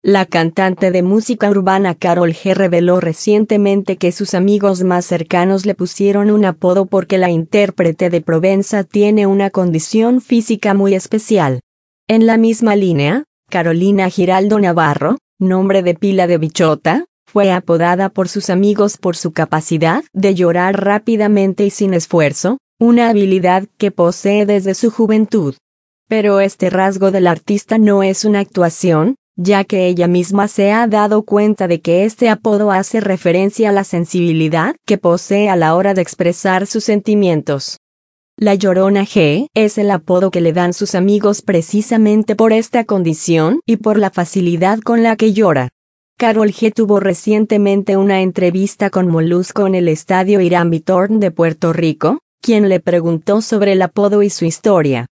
La cantante de música urbana Karol G reveló recientemente que sus amigos más cercanos le pusieron un apodo porque la intérprete de Provenza tiene una condición física muy especial. En la misma línea, Carolina Giraldo Navarro, nombre de pila de Bichota, fue apodada por sus amigos por su capacidad de llorar rápidamente y sin esfuerzo, una habilidad que posee desde su juventud. Pero este rasgo del artista no es una actuación, ya que ella misma se ha dado cuenta de que este apodo hace referencia a la sensibilidad que posee a la hora de expresar sus sentimientos. La Llorona G es el apodo que le dan sus amigos precisamente por esta condición y por la facilidad con la que llora. Karol G tuvo recientemente una entrevista con Molusco en el estadio Irán Bithorn de Puerto Rico, quien le preguntó sobre el apodo y su historia.